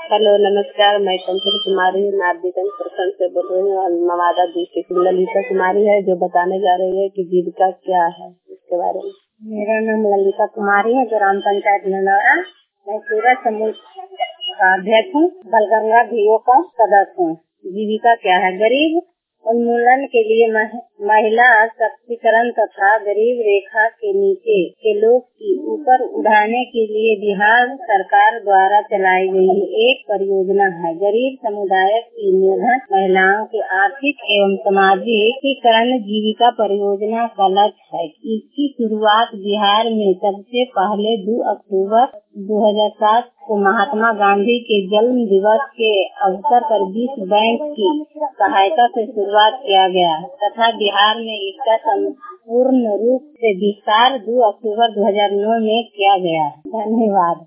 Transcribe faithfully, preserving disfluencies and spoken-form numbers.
Hello नमस्कार, मैं चंचल कुमारी नारदीगंज प्रखंड से बोल रही हूँ। नवादा डिस्ट्रिक्ट ललिता कुमारी है जो बताने जा रही है कि जीविका क्या है इसके बारे में। मेरा नाम ललिता कुमारी है, ग्राम पंचायत नंदौरा। मैं सूरज समूह का अध्यक्ष हूँ, बलगंगा भीओ का सदस्य हूँ। जीविका क्या है? गरीब उन्मूलन के लिए मह, महिला सशक्तिकरण तथा गरीब रेखा के नीचे के लोग की ऊपर उठाने के लिए बिहार सरकार द्वारा चलाई गई एक परियोजना है। गरीब समुदाय की निर्धन महिलाओं के आर्थिक एवं सामाजिकीकरण जीविका परियोजना का लक्ष्य है। इसकी शुरुआत बिहार में सबसे पहले दो अक्टूबर दो हज़ार सात को महात्मा गांधी के जन्म दिवस के अवसर पर विश्व बैंक की सहायता से शुरुआत किया गया तथा बिहार में इसका संपूर्ण रूप से विस्तार दो अक्टूबर दो हज़ार नौ में किया गया। धन्यवाद।